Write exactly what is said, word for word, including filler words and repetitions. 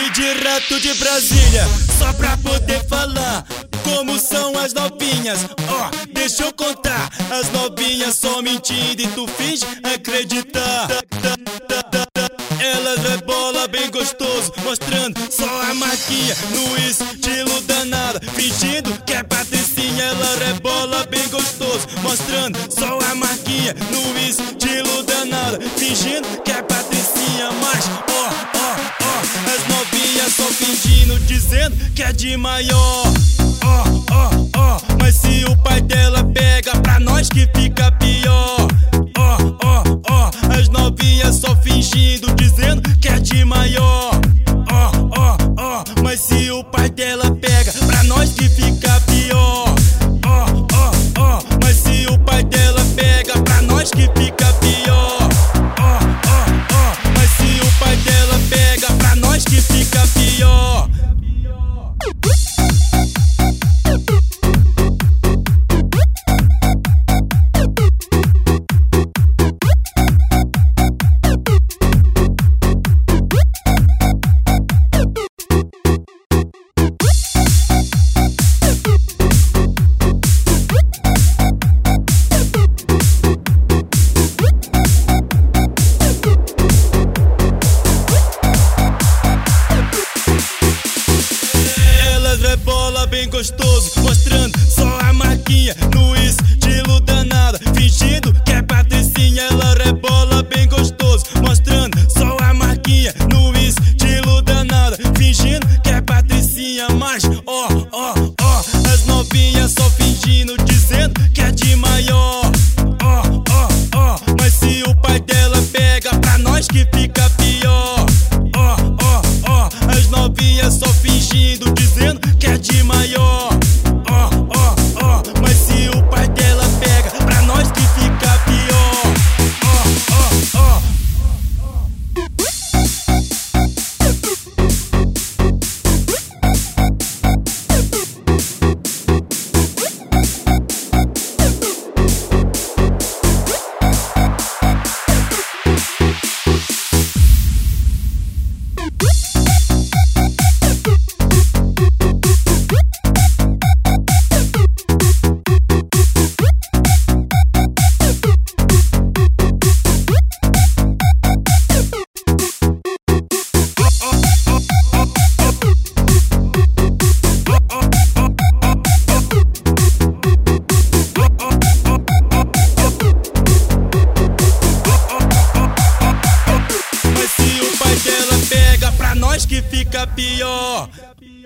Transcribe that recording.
Direto de Brasília, só pra poder falar como são as novinhas. Ó, oh, deixa eu contar. As novinhas só mentindo e tu finge acreditar. Elas rebola bem gostoso, mostrando só a marquinha no estilo danado, fingindo que é patricinha. Ela rebola bem gostoso, mostrando só a marquinha no estilo danado, fingindo que é patricinha. Mas ó, ó, ó, as novinhas só fingindo, dizendo que é de maior. Ó, ó, ó, mas se o pai dela pega, pra nós que fica pior. Ó, ó, ó, as novinhas só fingindo, dizendo que é de maior. Ó, ó, ó, mas se o pai dela pega, pra nós que fica pior. Ó, ó, ó, mas se o pai dela pega, pra nós que fica pior. Ó, ó, ó, mas se o pai dela pega, pra nós que fica pior. Rebola bem gostoso, mostrando só a marquinha no estilo danado, fingindo que é patricinha. Ela rebola bem gostoso, mostrando só a marquinha no estilo danado, fingindo que é patricinha. Mas ó, ó, ó, as novinhas só fingindo, dizendo que é de maior. Ó, ó, ó, mas se o pai dela pega, pra nós que fica pior. Ó, ó, ó, as novinhas só fingindo, dizendo que é de maior. Ó, ó, ó, mas se o pai dela pega, pra nós que fica pior. Ó, ó, ó. Mas se o pai dela pega, pra nós que fica pior.